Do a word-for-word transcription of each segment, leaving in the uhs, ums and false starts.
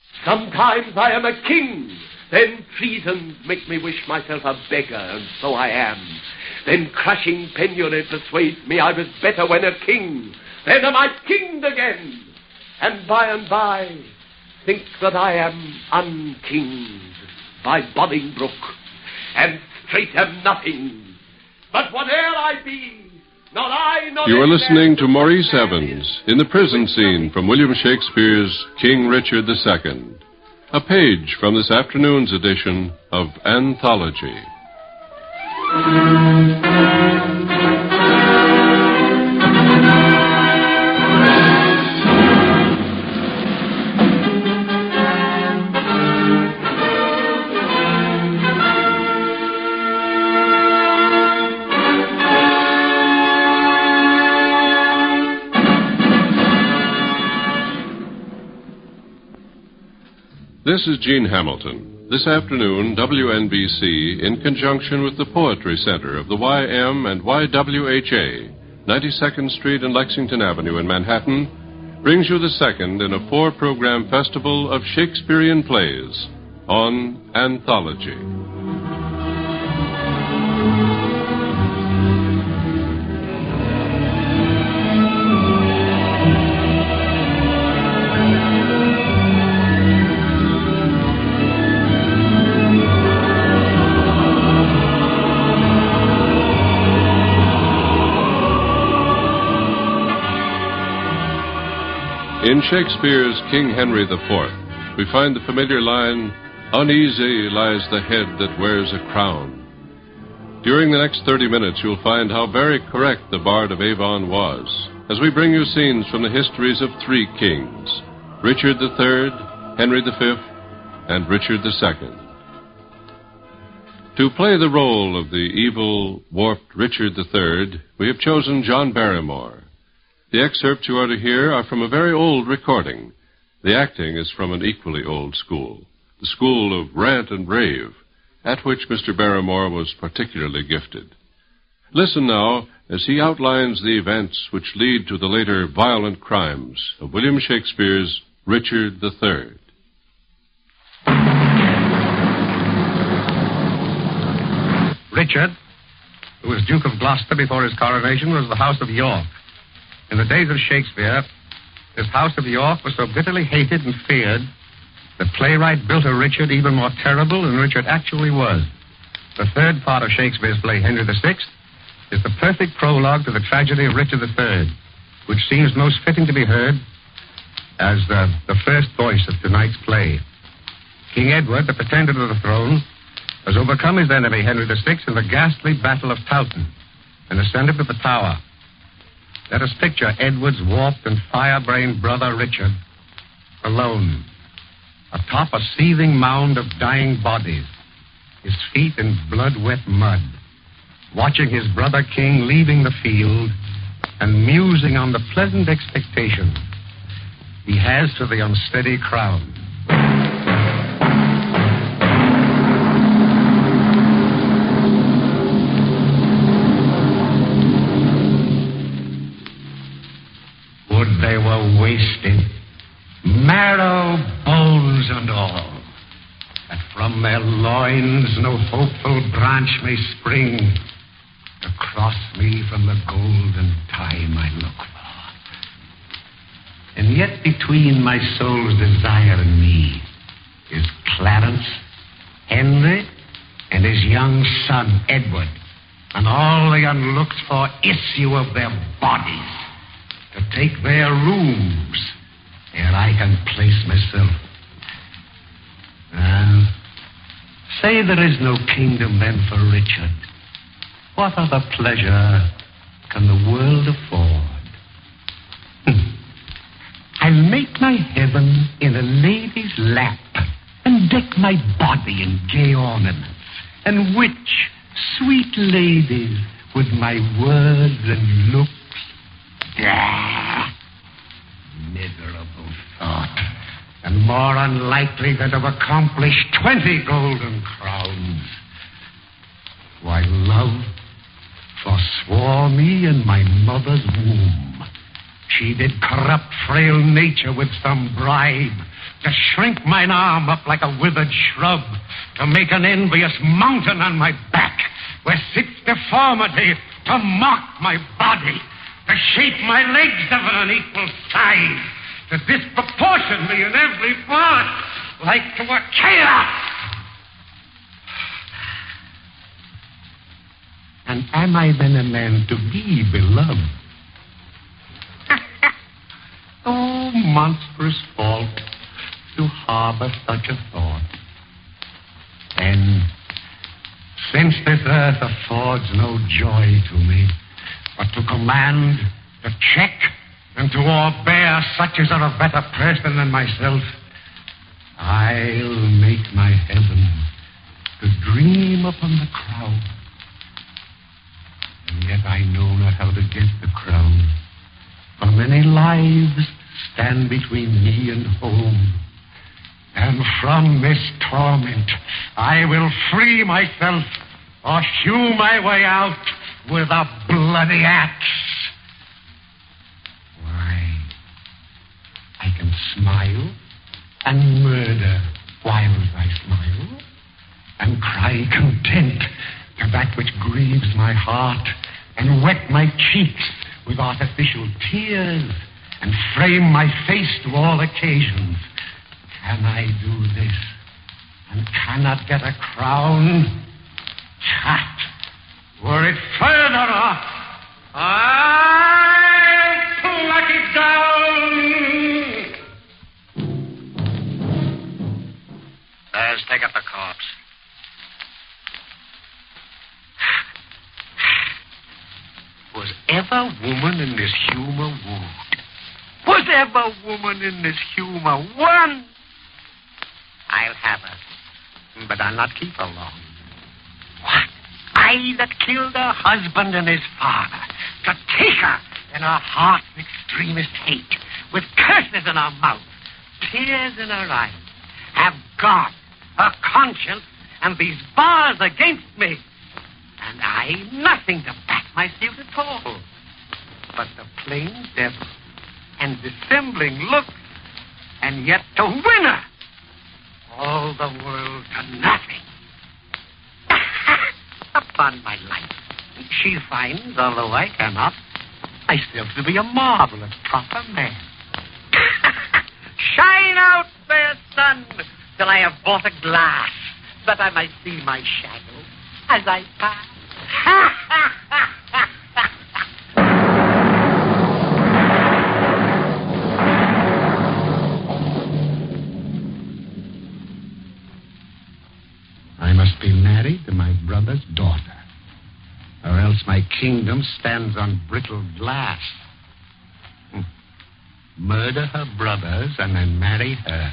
Sometimes I am a king. Then treasons make me wish myself a beggar, and so I am. Then crushing penury persuades me I was better when a king. Then am I kinged again, and by and by think that I am unkinged by Bolingbroke, and straight am nothing. But whate'er I be, not I, nor You are listening to Maurice Evans in the prison scene from William Shakespeare's King Richard the Second. A page from this afternoon's edition of Anthology. This is Gene Hamilton. This afternoon, W N B C, in conjunction with the Poetry Center of the Y M and Y W H A, ninety-second Street and Lexington Avenue in Manhattan, brings you the second in a four-program festival of Shakespearean plays on Anthology. In Shakespeare's King Henry the Fourth, we find the familiar line, "Uneasy lies the head that wears a crown." During the next thirty minutes, you'll find how very correct the Bard of Avon was, as we bring you scenes from the histories of three kings, Richard the Third, Henry the Fifth, and Richard the Second. To play the role of the evil, warped Richard the Third, we have chosen John Barrymore. The excerpts you are to hear are from a very old recording. The acting is from an equally old school, the school of rant and rave, at which Mister Barrymore was particularly gifted. Listen now as he outlines the events which lead to the later violent crimes of William Shakespeare's Richard the Third. Richard, who was Duke of Gloucester before his coronation, was the House of York. In the days of Shakespeare, this House of York was so bitterly hated and feared that playwright built a Richard even more terrible than Richard actually was. The third part of Shakespeare's play, Henry the Sixth, is the perfect prologue to the tragedy of Richard the Third, which seems most fitting to be heard as the, the first voice of tonight's play. King Edward, the pretender to the throne, has overcome his enemy, Henry the Sixth, in the ghastly Battle of Towton and ascended to the Tower. Let us picture Edward's warped and fire-brained brother Richard alone, atop a seething mound of dying bodies, his feet in blood-wet mud, watching his brother king leaving the field and musing on the pleasant expectation he has for the unsteady crown. They were wasted, marrow, bones, and all, that from their loins no hopeful branch may spring to cross me from the golden time I look for. And yet between my soul's desire and me is Clarence, Henry, and his young son Edward, and all the unlooked-for issue of their bodies, to take their rooms ere I can place myself. And say there is no kingdom then for Richard. What other pleasure can the world afford? I'll make my heaven in a lady's lap and deck my body in gay ornaments, and witch sweet ladies with my words and looks. Ah, miserable thought, and more unlikely than to accomplish twenty golden crowns. Why, love forswore me in my mother's womb. She did corrupt frail nature with some bribe to shrink mine arm up like a withered shrub, to make an envious mountain on my back, where sits deformity to mock my body, to shape my legs of an unequal size, to disproportion me in every part, like to a chaos. And am I then a man to be beloved? Oh, monstrous fault, to harbor such a thought. And since this earth affords no joy to me, but to command, to check, and to o'erbear such as are a better person than myself, I'll make my heaven to dream upon the crown. And yet I know not how to get the crown, for many lives stand between me and home. And from this torment I will free myself, or hew my way out with a bloody axe. Why, I can smile and murder whiles I smile, and cry content to that which grieves my heart, and wet my cheeks with artificial tears, and frame my face to all occasions. Can I do this, and cannot get a crown? Chat, were it further off, I'll pluck it down. Let's take up the corpse. Was ever woman in this humor wooed? Was ever woman in this humor won? I'll have her, but I'll not keep her long. What? I that killed her husband and his father, to take her in her heart's extremest hate, with curses in her mouth, tears in her eyes, have God, her conscience, and these bars against me, and I nothing to back my suited call, but the plain devil and dissembling looks, and yet to win her, all the world to nothing. Upon my life, she finds, although I cannot, I still to be a marvelous proper man. Shine out, fair sun, till I have bought a glass, that I might see my shadow as I pass. I must be married to my brother's daughter, or else my kingdom stands on brittle glass. Hmm. Murder her brothers and then marry her.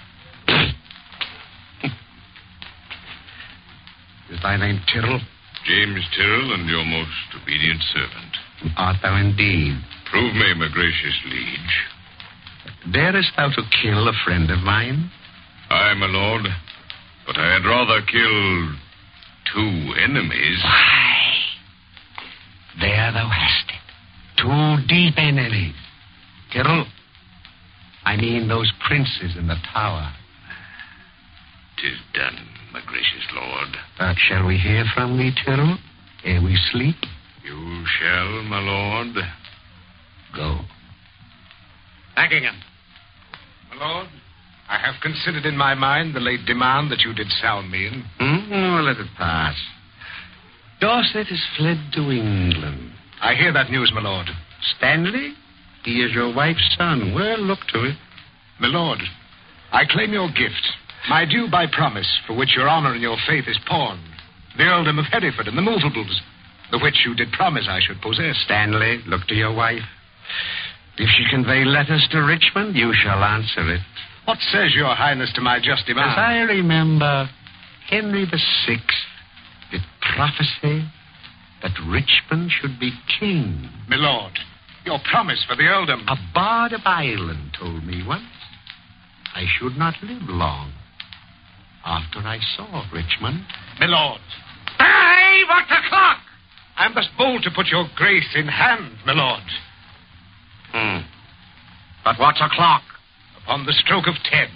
Is thy name Tyrrell? James Tyrrell, and your most obedient servant. Art thou indeed? Prove me, my gracious liege. Darest thou to kill a friend of mine? Aye, my lord. But I had rather kill two enemies. Why, there thou hast it. Two deep enemies. Tyrrell, I mean those princes in the tower. 'Tis done, my gracious lord. But shall we hear from thee, Tyrrell, ere we sleep? You shall, my lord. Go. Buckingham. My lord, I have considered in my mind the late demand that you did sound me in. Hmm? Oh, let it pass. Dorset is fled to England. I hear that news, my lord. Stanley? He is your wife's son. Well, look to it. My lord, I claim your gift, my due by promise, for which your honor and your faith is pawned. The earldom of Hereford and the movables, the which you did promise I should possess. Stanley, look to your wife. If she convey letters to Richmond, you shall answer it. What says your highness to my just demand? As I remember, Henry the Sixth did prophesy that Richmond should be king. My lord, your promise for the earldom. A bard of Ireland told me once I should not live long after I saw Richmond. My lord. Hey, what's the clock? I am thus bold to put your grace in hand, my lord. Hmm. But what's o'clock? Upon the stroke of ten.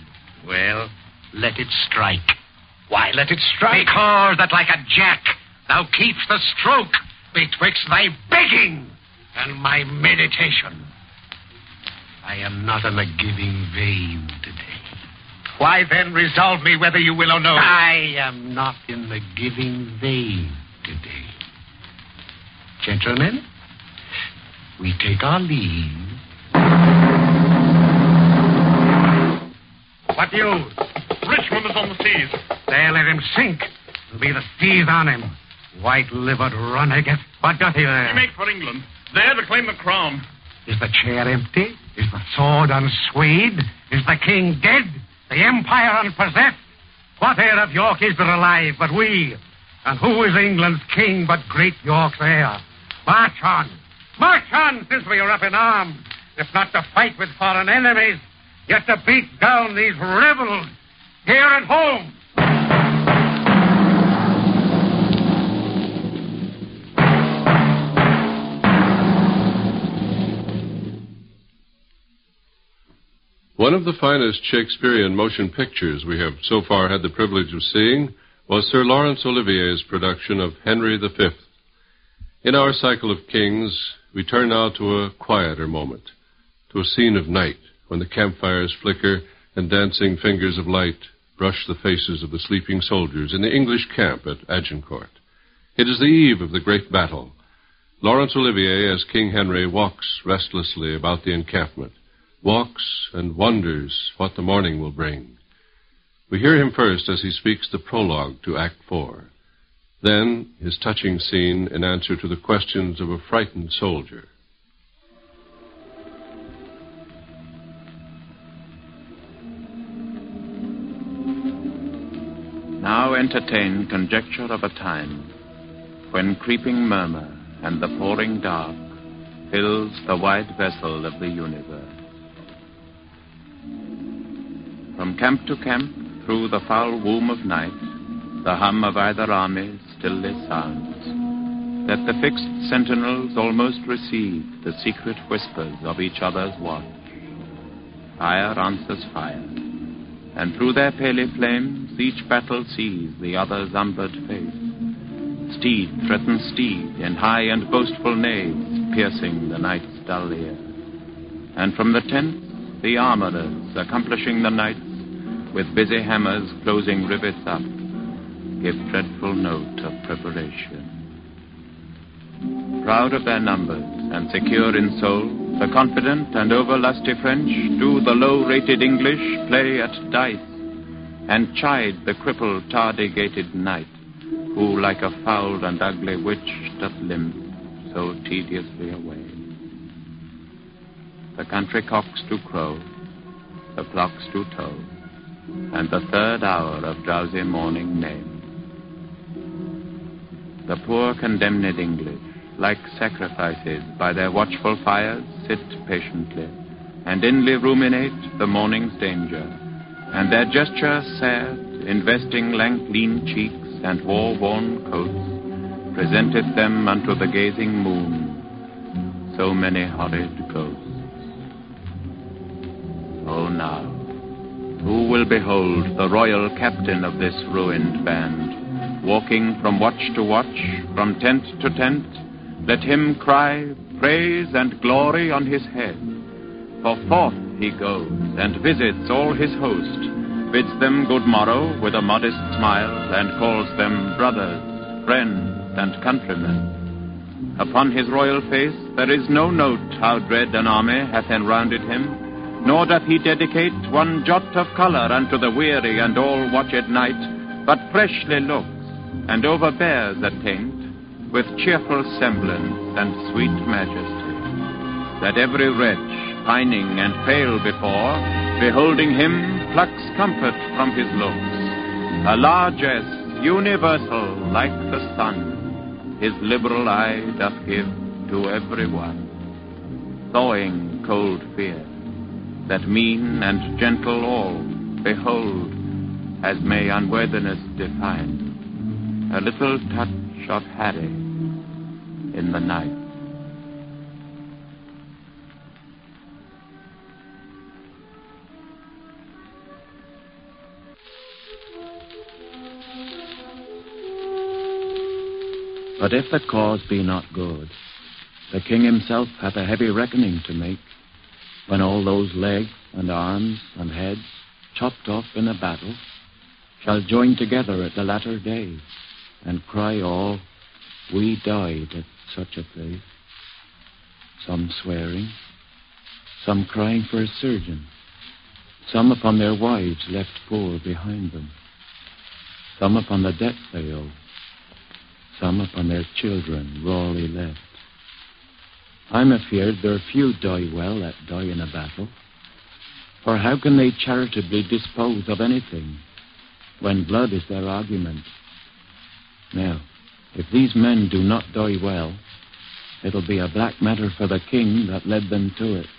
Well, let it strike. Why let it strike? Because that like a jack thou keeps the stroke betwixt thy begging and my meditation. I am not in the giving vein today. Why then resolve me whether you will or no? I am not in the giving vein today. Gentlemen, we take our leave. What news? Richmond is on the seas. There, let him sink. There'll be the seas on him. White-livered runagate. What doth he there? He make for England. There to claim the crown. Is the chair empty? Is the sword unswayed? Is the king dead? The empire unpossessed? What heir of York is there alive but we? And who is England's king but great York's heir? March on. March on, since we are up in arms. If not to fight with foreign enemies, yet to beat down these rebels here at home. One of the finest Shakespearean motion pictures we have so far had the privilege of seeing was Sir Laurence Olivier's production of Henry the Fifth. In our cycle of kings, we turn now to a quieter moment, to a scene of night when the campfires flicker and dancing fingers of light brush the faces of the sleeping soldiers in the English camp at Agincourt. It is the eve of the great battle. Laurence Olivier, as King Henry, walks restlessly about the encampment, walks and wonders what the morning will bring. We hear him first as he speaks the prologue to Act Four. Then his touching scene in answer to the questions of a frightened soldier. Now entertain conjecture of a time when creeping murmur and the pouring dark fills the wide vessel of the universe. From camp to camp, through the foul womb of night, the hum of either army stilly sounds, that the fixed sentinels almost receive the secret whispers of each other's watch. Fire answers fire, and through their paly flames each battle sees the other's umbered face. Steed threatens steed in high and boastful neighs, piercing the night's dull ear. And from the tents, the armorers, accomplishing the nights, with busy hammers closing rivets up, give dreadful note of preparation. Proud of their numbers and secure in soul, the confident and over-lusty French do the low-rated English play at dice, and chide the crippled, tardy-gated knight, who, like a foul and ugly witch, doth limp so tediously away. The country cocks do crow, the clocks do toll, and the third hour of drowsy morning name. The poor condemned English, like sacrifices by their watchful fires, sit patiently, and inly ruminate the morning's danger, and their gesture sad, investing lank lean cheeks and war-worn coats, presenteth them unto the gazing moon, so many horrid ghosts. Oh, now, who will behold the royal captain of this ruined band, walking from watch to watch, from tent to tent? Let him cry praise and glory on his head. For forth he goes and visits all his host, bids them good morrow with a modest smile, and calls them brothers, friends, and countrymen. Upon his royal face there is no note how dread an army hath enrounded him, nor doth he dedicate one jot of colour unto the weary and all-watched night, but freshly looks, and overbears a taint, with cheerful semblance and sweet majesty, that every wretch, pining and pale before, beholding him, plucks comfort from his looks. A largess universal like the sun, his liberal eye doth give to every one, thawing cold fear, that mean and gentle all behold, as may unworthiness define, a little touch of Harry in the night. But if the cause be not good, the king himself hath a heavy reckoning to make, when all those legs and arms and heads, chopped off in a battle, shall join together at the latter day, and cry all, we died at such a place. Some swearing, some crying for a surgeon, some upon their wives left poor behind them, some upon the debt they owe, some upon their children rawly left. I'm afeard there are few die well that die in a battle, for how can they charitably dispose of anything when blood is their argument? Now, if these men do not die well, it'll be a black matter for the king that led them to it.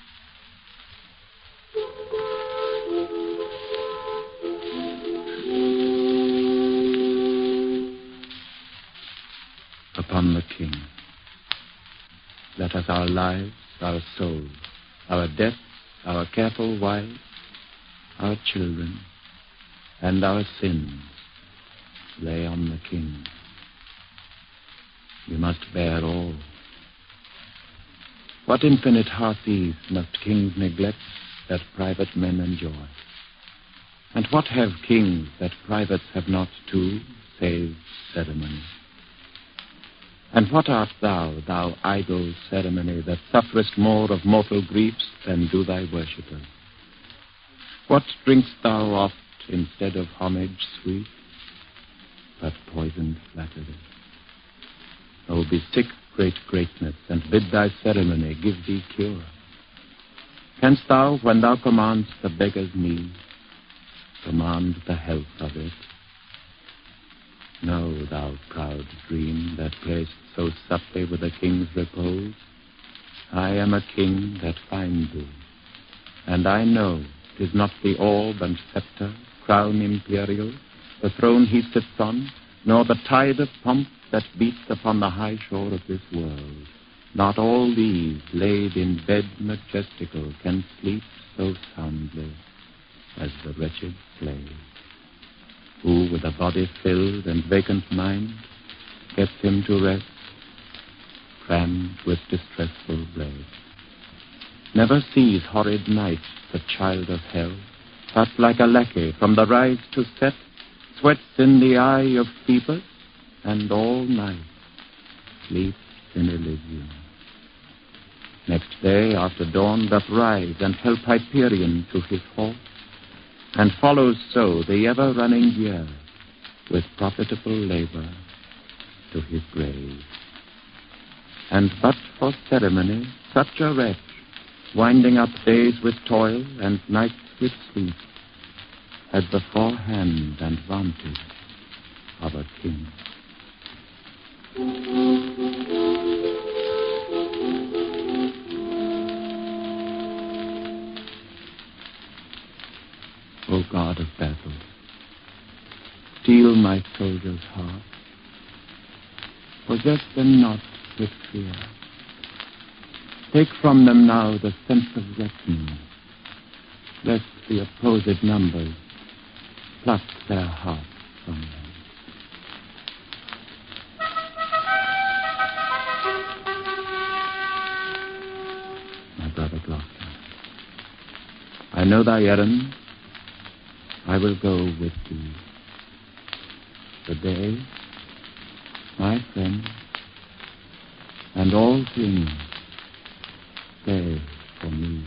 Upon the king, let us our lives, our souls, our debts, our careful wives, our children, and our sins lay on the king. You must bear all. What infinite heart ease must kings neglect that private men enjoy? And what have kings that privates have not too, save ceremony? And what art thou, thou idle ceremony, that sufferest more of mortal griefs than do thy worshippers? What drink'st thou oft instead of homage sweet, but poisoned flattery? Oh, be sick, great greatness, and bid thy ceremony give thee cure. Canst thou, when thou commandst the beggar's need, command the health of it? No, thou proud dream that play'st so subtly with a king's repose, I am a king that find thee, and I know 'tis not the orb and scepter, crown imperial, the throne he sits on, nor the tide of pomp that beats upon the high shore of this world. Not all these, laid in bed majestical, can sleep so soundly as the wretched slave, who, with a body filled and vacant mind, gets him to rest, crammed with distressful blade. Never sees horrid night the child of hell, but like a lackey from the rise to set, sweats in the eye of Phoebus, and all night sleeps in Elysium. Next day, after dawn, doth rise and help Hyperion to his halt, and follows so the ever-running year with profitable labor to his grave. And but for ceremony, such a wretch, winding up days with toil and nights with sleep, had the forehand and vantage of a king. O God of battle, steel my soldiers' hearts, possess them not with fear. Take from them now the sense of reckoning, lest the opposed numbers pluck their hearts from them. My brother Gloucester, I know thy errand. I will go with thee. The day, my friend, and all things stay for me.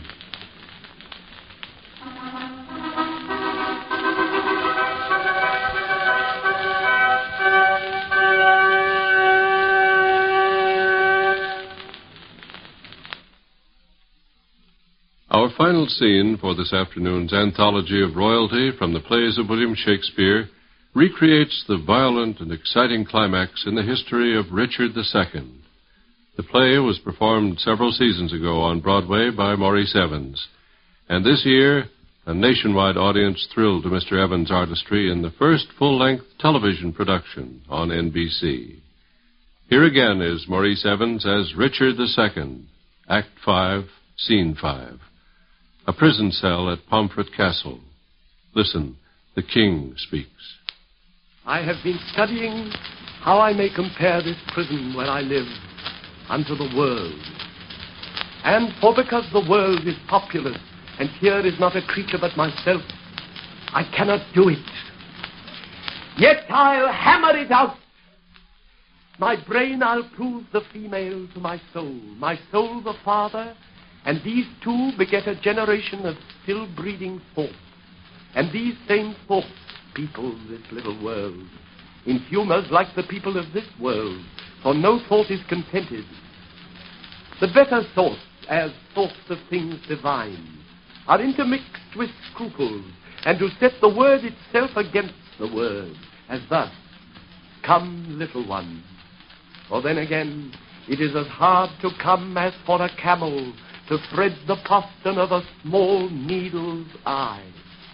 Our final scene for this afternoon's anthology of royalty from the plays of William Shakespeare recreates the violent and exciting climax in the history of Richard the Second. The play was performed several seasons ago on Broadway by Maurice Evans, and this year a nationwide audience thrilled to Mister Evans' artistry in the first full-length television production on N B C. Here again is Maurice Evans as Richard the Second, Act Five, Scene Five. A prison cell at Pomfret Castle. Listen, the king speaks. I have been studying how I may compare this prison where I live unto the world. And for because the world is populous, and here is not a creature but myself, I cannot do it. Yet I'll hammer it out. My brain I'll prove the female to my soul, my soul the father, and these two beget a generation of still breeding thought. And these same thoughts people this little world, in humors like the people of this world, for no thought is contented. The better thoughts, as thoughts of things divine, are intermixed with scruples, and to set the word itself against the word, as thus, come, little one. For then again, it is as hard to come as for a camel to thread the postern of a small needle's eye.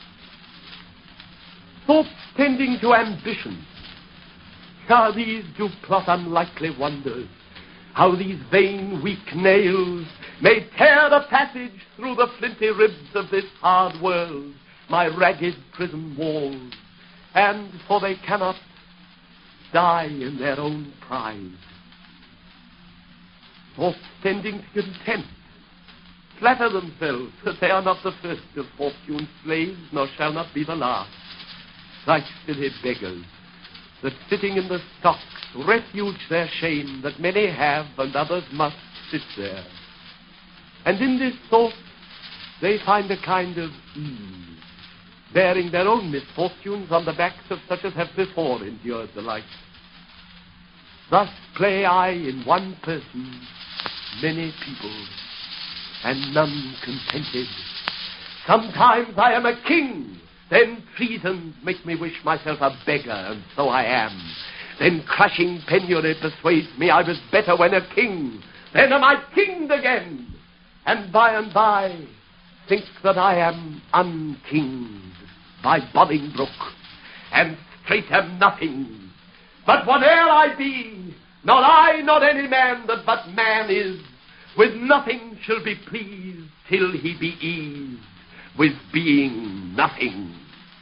Thoughts tending to ambition, how these do plot unlikely wonders, how these vain, weak nails may tear the passage through the flinty ribs of this hard world, my ragged prison walls, and, for they cannot, die in their own pride. Thoughts tending to content, flatter themselves that they are not the first of fortune's slaves, nor shall not be the last, like silly beggars, that sitting in the stocks refuge their shame that many have and others must sit there. And in this thought they find a kind of ease, bearing their own misfortunes on the backs of such as have before endured the like. Thus play I in one person many people, and none contented. Sometimes I am a king, then treasons make me wish myself a beggar, and so I am. Then crushing penury persuades me I was better when a king. Then am I kinged again, and by and by think that I am unkinged by Bolingbroke, and straight am nothing. But whate'er I be, not I, not any man that but man is, with nothing shall be pleased till he be eased with being nothing.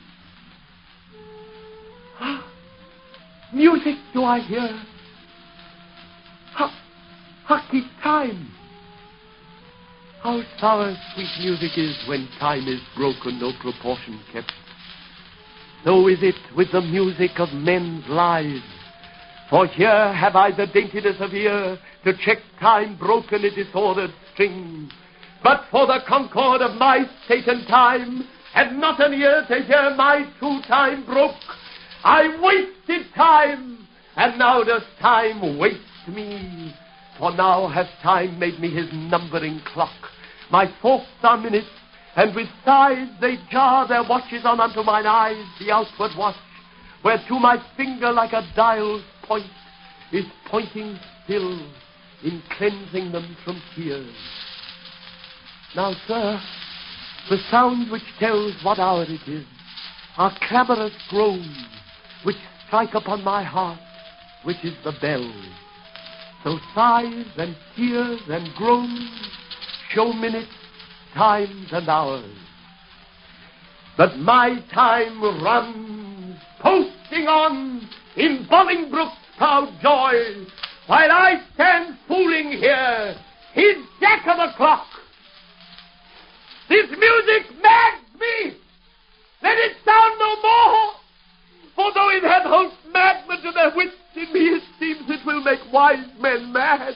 Music do I hear? Ha, ha, keep time. How sour sweet music is when time is broken, no proportion kept. So is it with the music of men's lives. For here have I the daintiness of ear to check time broken in disordered strings. But for the concord of my state and time, and not an ear to hear my true time broke, I wasted time, and now does time waste me. For now has time made me his numbering clock. My thoughts are minutes, and with sighs they jar their watches on unto mine eyes the outward watch, whereto my finger like a dial's point is pointing still in cleansing them from tears. Now, sir, the sound which tells what hour it is are clamorous groans which strike upon my heart, which is the bell. So sighs and tears and groans show minutes, times, and hours. But my time runs posting on in Bolingbroke's proud joy, while I stand fooling here, his jack of a clock. This music mads me. Let it sound no more. For though it hath holds madmen to their wits, in me it seems it will make wise men mad.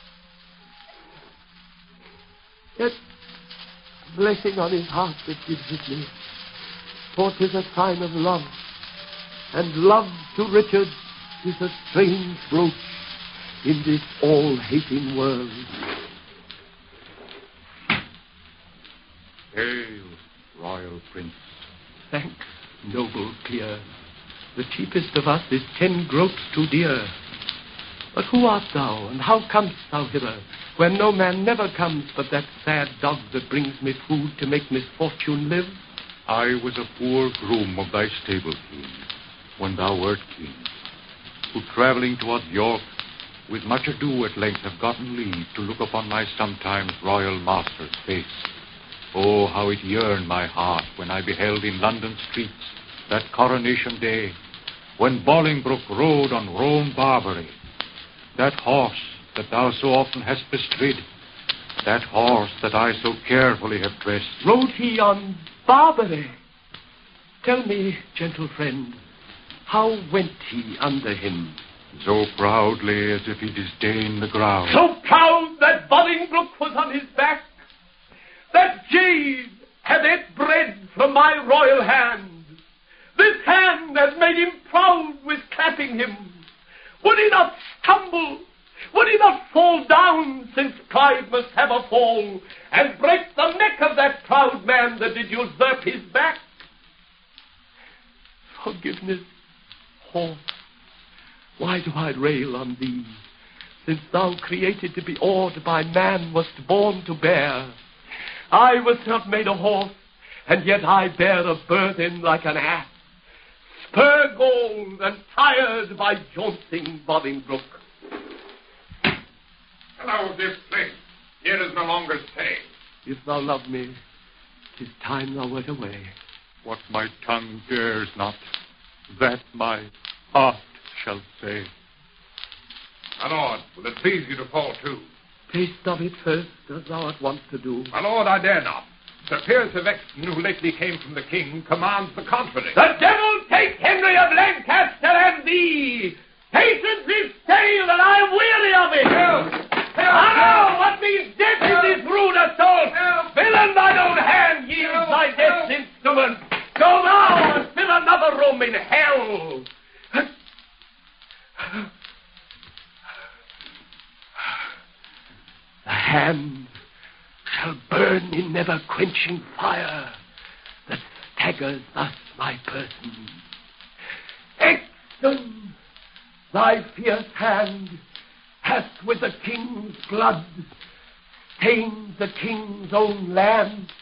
Yet blessing on his heart that gives it me, for 'tis a sign of love, and love to Richard is a strange brooch in this all-hating world. Hail, royal prince. Thanks, noble peer. The cheapest of us is ten groats too dear. But who art thou, and how comest thou hither, where no man never comes but that sad dog that brings me food to make misfortune live? I was a poor groom of thy stable, king, when thou wert king, who, travelling toward York, with much ado at length have gotten leave to look upon my sometimes royal master's face. Oh, how it yearned my heart when I beheld in London streets that coronation day, when Bolingbroke rode on Roan Barbary. That horse that thou so often hast bestrid, that horse that I so carefully have dressed. Rode he on Barbary? Tell me, gentle friend, how went he under him? So proudly as if he disdained the ground. So proud that Bolingbroke was on his back, that jade had ate bread from my royal hand. This hand has made him proud with clapping him. Would he not stumble? Would he not fall down, since pride must have a fall, and break the neck of that proud man that did usurp his back? Forgiveness, horse, why do I rail on thee, since thou created to be awed by man wast born to bear? I was not made a horse, and yet I bear a burden like an ass, spur gold and tired by jolting Bolingbroke. Hello, this place. Here is no longer stay. If thou love me, 'tis time thou wert away. What my tongue dares not, that my heart shall say. My lord, will it please you to fall to? Taste of it first, as thou art wont to do. My lord, I dare not. Sir Piers of Exton, who lately came from the king, commands the contrary. The devil take Henry of Lancaster and thee! Patience is stale, and I am weary of it! Help! Help! Ah, what means death in this rude assault? Help! Villain, thine own hand yields Help! thy death's Help! instrument. Go now and fill another room in hell. The hand shall burn in never-quenching fire that staggers thus my person. Exton, thy fierce hand hath with the king's blood stained the king's own land.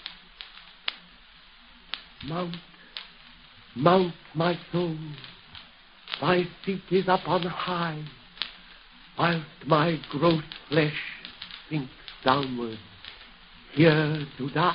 Mount, mount, my soul, thy seat is up on high, whilst my gross flesh sinks downward, here to die.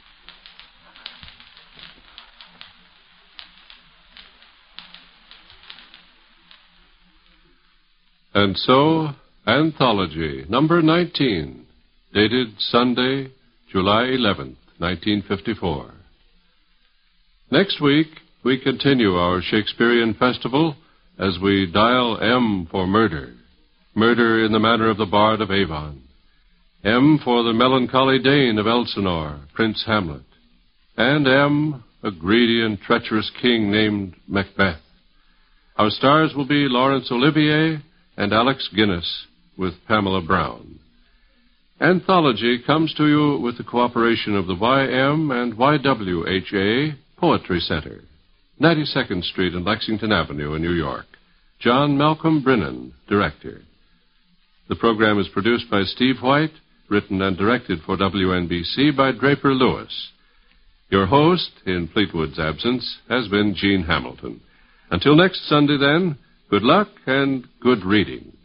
And so, Anthology, number nineteen, dated Sunday, July eleventh, nineteen fifty-four. Next week, we continue our Shakespearean festival as we dial M for murder. Murder in the manner of the Bard of Avon. M for the melancholy Dane of Elsinore, Prince Hamlet. And M, a greedy and treacherous king named Macbeth. Our stars will be Laurence Olivier and Alex Guinness with Pamela Brown. Anthology comes to you with the cooperation of the Y M and Y W H A Poetry Center, ninety-second Street and Lexington Avenue in New York. John Malcolm Brennan, director. The program is produced by Steve White, written and directed for W N B C by Draper Lewis. Your host, in Fleetwood's absence, has been Gene Hamilton. Until next Sunday, then, good luck and good reading.